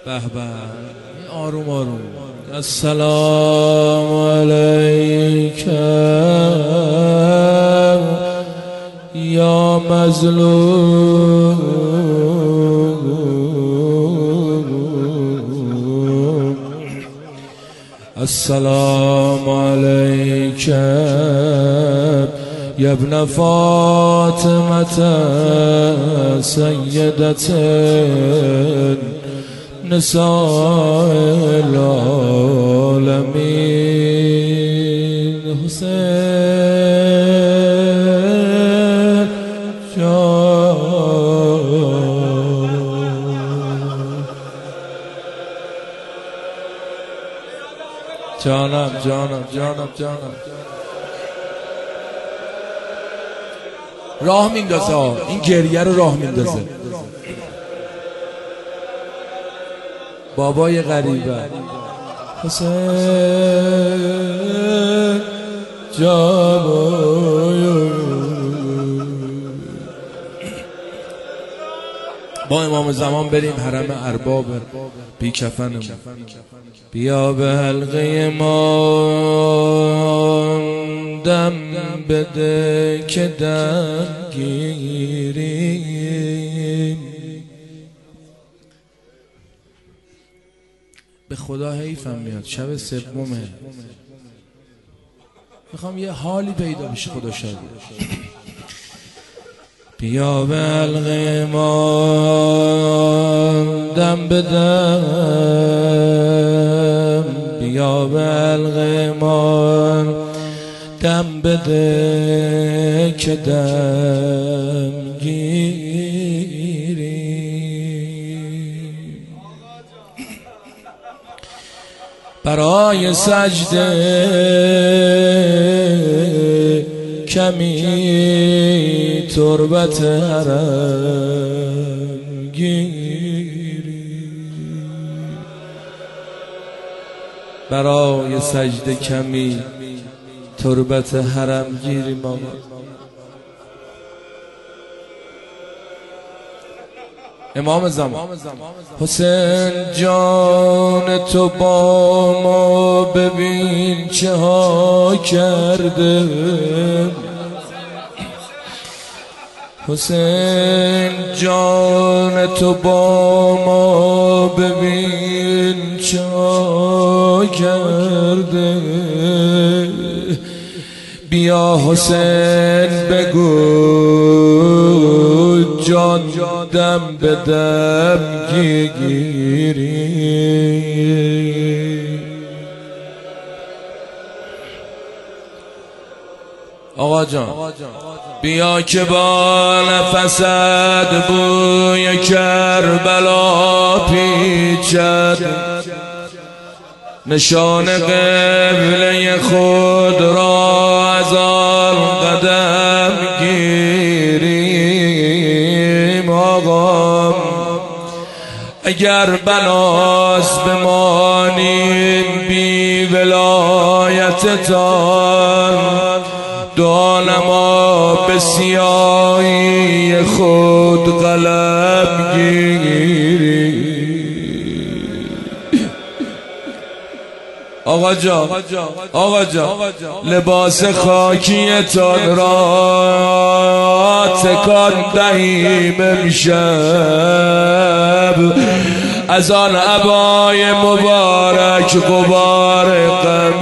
به به آروم آروم. السلام علیکم یا مظلوم، السلام علیکم یا ابن فاطمة سیدة نساء العالمین. حسین جانم راه میندازه، این گریه رو راه میندازه. بابای غریبه حسین با امام زمان بریم حرم ارباب بی کفنمون. بیا به حلقه ما دم بده که دم گیریم. به خدا حیفم میاد، شب سومه، میخوام یه حالی پیدا بشه. خدا شاید. بیا به حلقه ما دم بدم، بیا به حلقه ما دم بده که دم گیریم. برای سجده کمی تربت حرم گیریم. برای سجده کمی تربت حرم گیریم. آقا امام زمان حسین جان تو با ما ببین چه ها کرده. حسین جان تو با ما ببین چه ها کرده. بیا حسین بگو جان دم به دم گیری. آقا جان بیا که با نفست بوی کربلا پیچد. نشان قبله خود را از آن قدم گیریم. آقا اگر بناس بمانیم بی ولایتتان، دانما به سیاهی خود قلم گیریم. آقا جان لباس خاکیتان را تکان دهیم امشب. از آن عبای مبارک غبار غم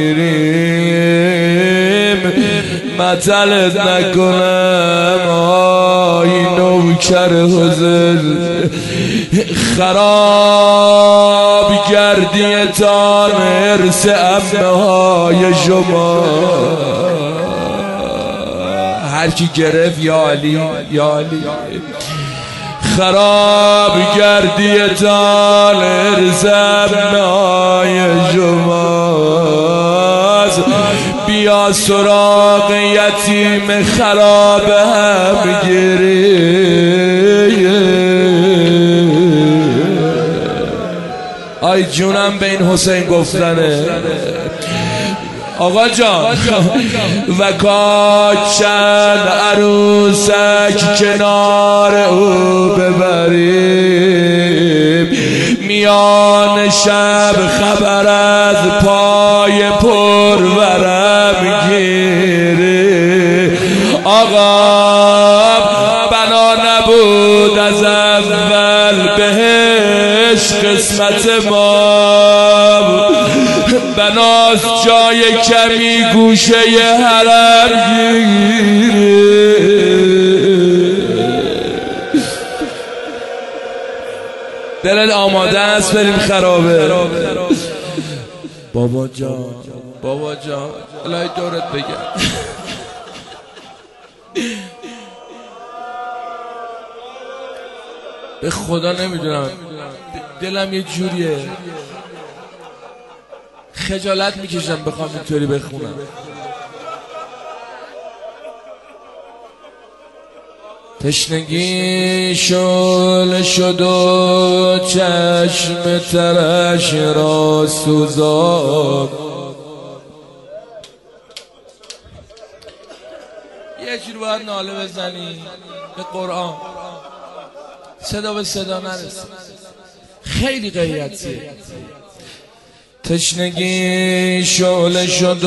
گیریم. مطلت نکنم آی نوکر حضر، خراب گردیتان ارث عمه های شما. هر کی گرفت یا علی یا علی. خراب گردیتان ارث عمه های شما. بیا سراغ یتیم خراب هم گیریم. آی جونم به این حسین گفتنه. آقا جان و چند عروسک کنار او ببریم. میان شب خبر از پای پرورم گیره. آقا بنا نبود از اول بهش قسمت ما، بناست جای کمی گوشه حرم گیره. دلت آماده است بریم خرابه؟ بابا جان بابا جان الهی دورت بگم. به خدا نمیدونم دلم یه جوریه خجالت میکشم بخوام اینطوری بخونم. تشنگی شعله شد و چشم ترش را سوزاند. یه جور باید ناله بزنی به قرآن، صدا به صدا نرسه، خیلی غیرتیه. تشنگی شعله شد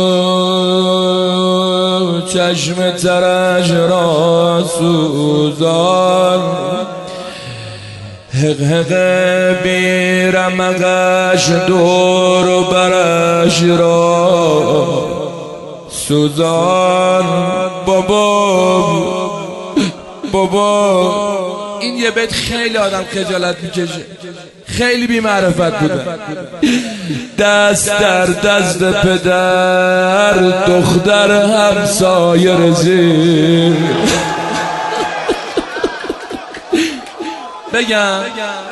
و چشم ترش را سوزان. حق حق بی رمقش دور و برش را سوزان. بابا بابا این یه بیت خیلی آدم خجالت میکشه، خیلی بی معرفت بوده. دست در دست پدر دختر همسایه رزید. بگم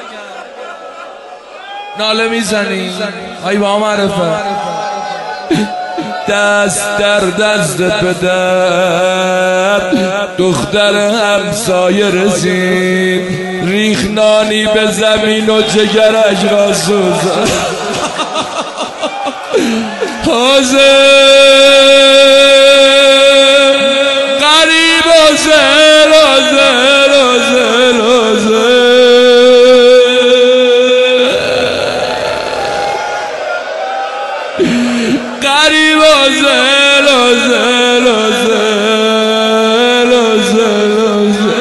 ناله میزنی ای با معرفت. دست در دست پدر دختر همسایه رسید. ریخ نانی به زمین و جگرش را سوزد. حاضر غریب حاضر حاضر حاضر حاضر غریب حاضر حاضر حاضر حاضر.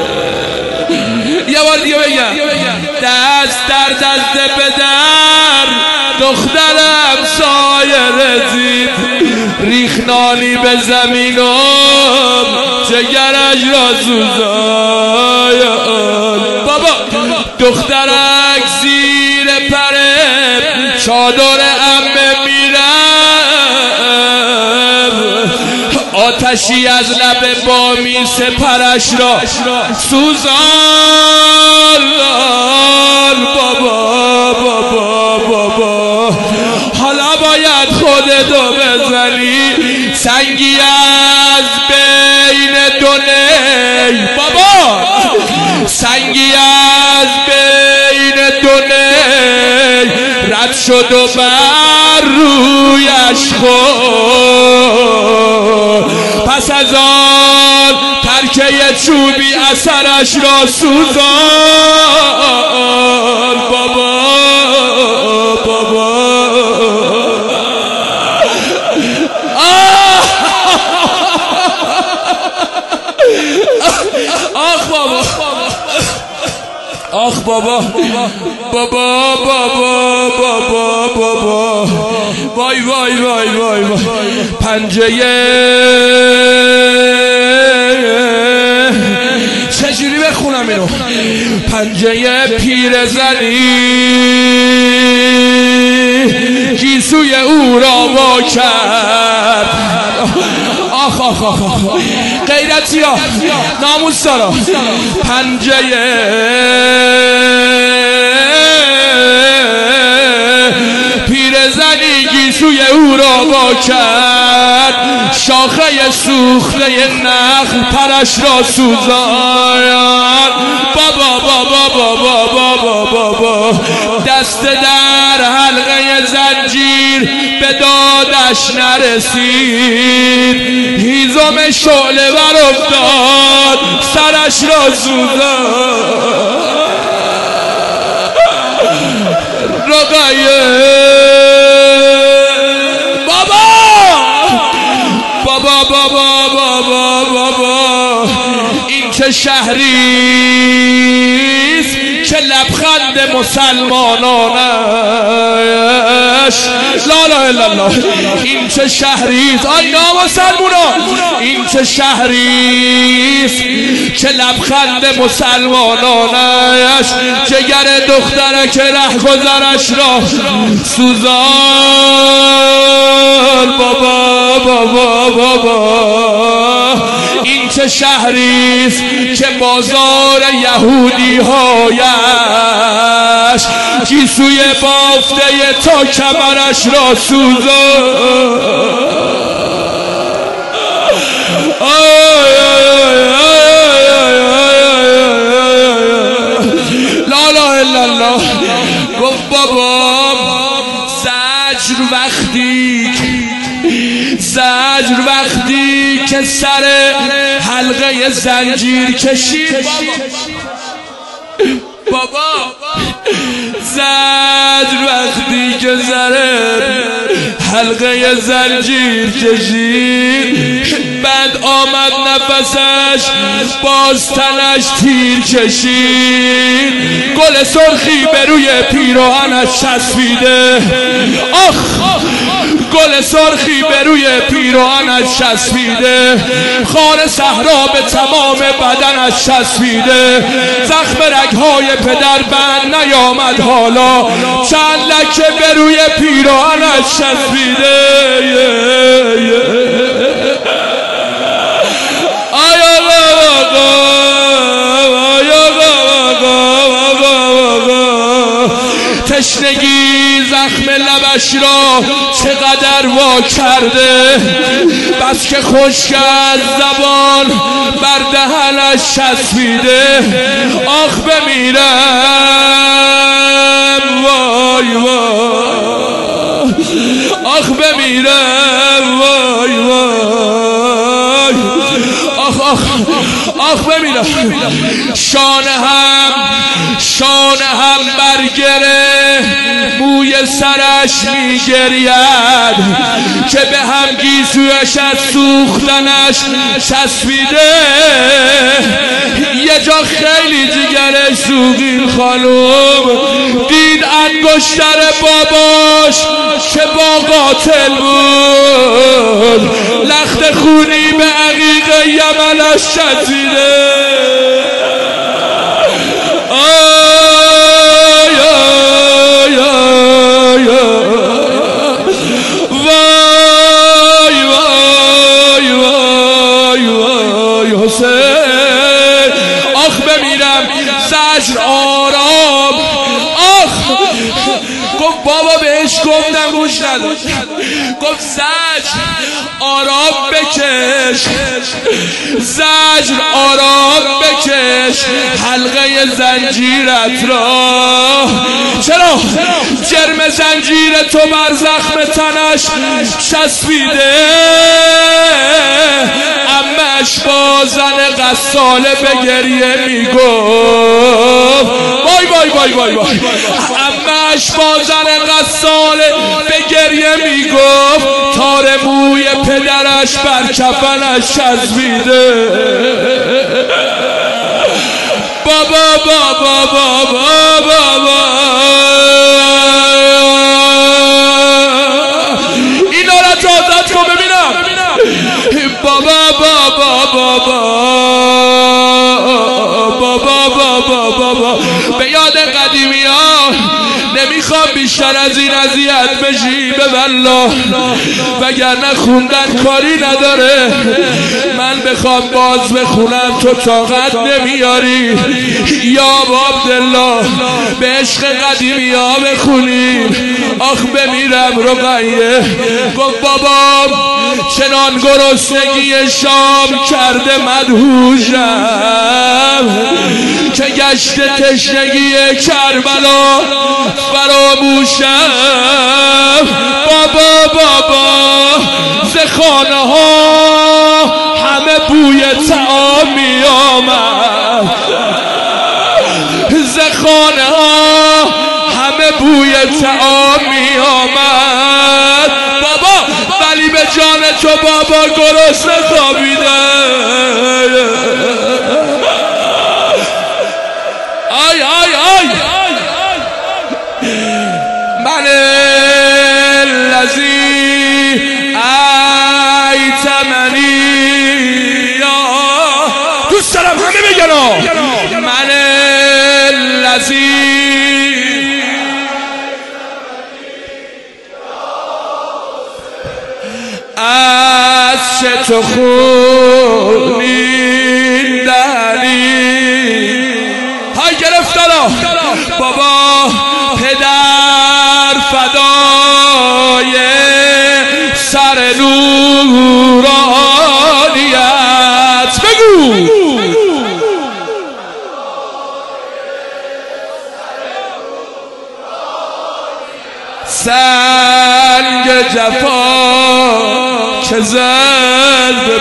یه بار دیگه بگم. دست در دست پدر دختر همسایه رسید. ریخ نانی به زمین و جگرش را سوزاند. بابا دخترک زیر پره چادر عمه میرم. آتشی از لب بامی سپرش را سوزان. بابا بابا بابا حالا باید خودتو بزنی سنگی از بین دو نی. بابا سنگی از بین دو نی رد شد و بر رویش خورد. پس از آن ترکه چوبی اثرش را سوزان. بابا بابا آخ بابا آخ بابا بابا بابا بابا بابا وای وای وای وای وای. پنجه چجوری بخونم اینو؟ پنجه پیرزنی گیسوی او را وا کرد. آخ آخ آخ غیرتی ها ناموس دارا. پنجه پیرزنی گیسوی او را وا کرد. شاخه سوخته نخل پرش را سوزاند. بابا بابا بابا بابا بابا دست در حلقه زنجیر به دادش نرسید. هیزم شعله بر افتاد سرش را سوزاند. رقیه بابا بابا بابا بابا بابا این چه شهریست که لبخند مسلمانانش لا لا الا الله این چه شهریست آینا مسلمونا این چه شهریست که لبخند مسلمانانش جگر دخترک ره گذرش را سوزان بابا بابا بابا این چه شهریست که بازار یهودی هایش گیسوی بافته تا کمرش را سوزان لا لا الا الله گفت بابا زجر وقتی که سر حلقه زنجیر کشید بابا زجر وقتی که سر حلقه زنجیر کشید بعد آمد نفسش باز تنش تیر کشید گل سرخی به روی پیراهنش چسبیده آخ گل سرخی به روی پیراهنش چسبیده خار صحرا به تمام بدنش چسبیده زخم رگهای پدر بند نیامد حالا چند لکه به روی پیراهنش چسبیده تشنگی زخم لبش را چقدر وا کرده بس که خشک از زبان بر دهنش چسبیده آخ بمیرم وای وای آخ بمیرم وای وای آخ آخ آخ بمیرم شانه هم برگره موی سرش میگرید که به هم گیسویش از سوختنش چسبیده یه جا خیلی جگرش سوخید خانوم دید انگشتر باباش که با قاتل بود لخت خونی به عقیق یمنش چسبیده آخ بمیرم زجر آرام آخ گفت بابا بهش گفتم گوش نداشت گفت زجر آرام بکش زجر آرام بکش حلقه زنجیرت را چرا جرم زنجیر تو بر زخم تنش چسبیده امش با زن غساله به گریه میگفت وای وای وای وای وای امش با زن غساله به گریه میگفت تار موی پدرش بر کفنش چسبیده بابا بابا بابا بابا اینا را جازت کن ببینم بابا بابا بابا بابا بابا بابا به یاد قدیمی ها نمیخوام بیشتر از این اذیت بشی به والله وگرنه خوندن کاری نداره من بخوام باز بخونم تو طاقت نمیاری یا عبدالله به عشق قدیمی ها بخونیم آخ بمیرم رقیه گفت بابا چنان گرسنگی شام کرده مدهوشم که گشت تشنگی کربلا فراموشم بابا بابا ز خانه ها همه بوی طعام می آمد ز خانه ها همه بوی تعام می آمد بابا، ولی به جان تو بابا گرسنه خوابیده. آی آی آی من الذی ایتمنی، دوست دارم همه بگن من الذی از چه تو خونین دهنی. های گرفتارا بابا، پدر فدای سر نورانیت. بگو سنگ جفا که زد به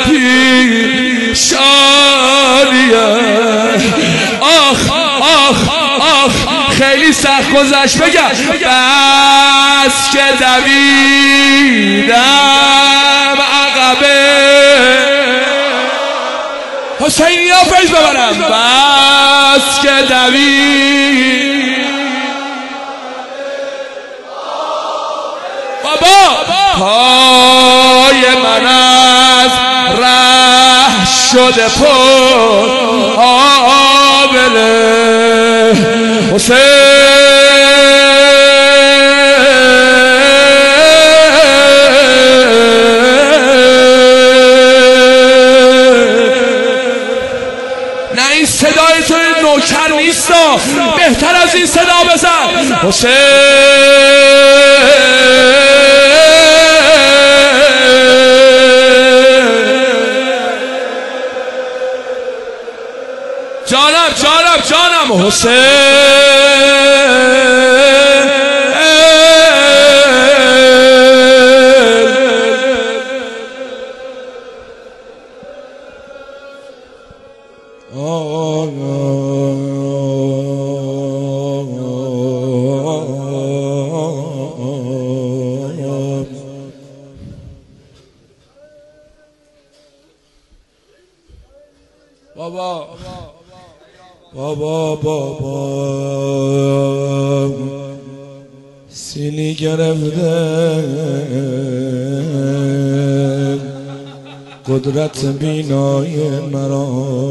پیشانیت. آخ آخ آخ خیلی سخت گذشت. بگم بس که دویدم عقبه، حسینی ها فیض ببرم. بس که دویدم بابا، پای من از ره شده پر آبله. حسین نه این صدای تو نوکر نیست، بهتر از این صدا بزن. حسین جانم جانم جانم حسین بابا بابا بابا سینی گرفته قدرت بینای مرا،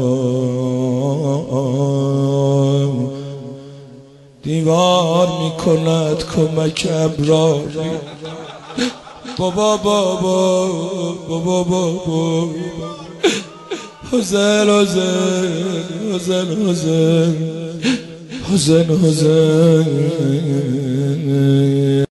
دیوار میکند کمک ابراری. بابا بابا بابا بابا حسین حسین حسین حسین حسین حسین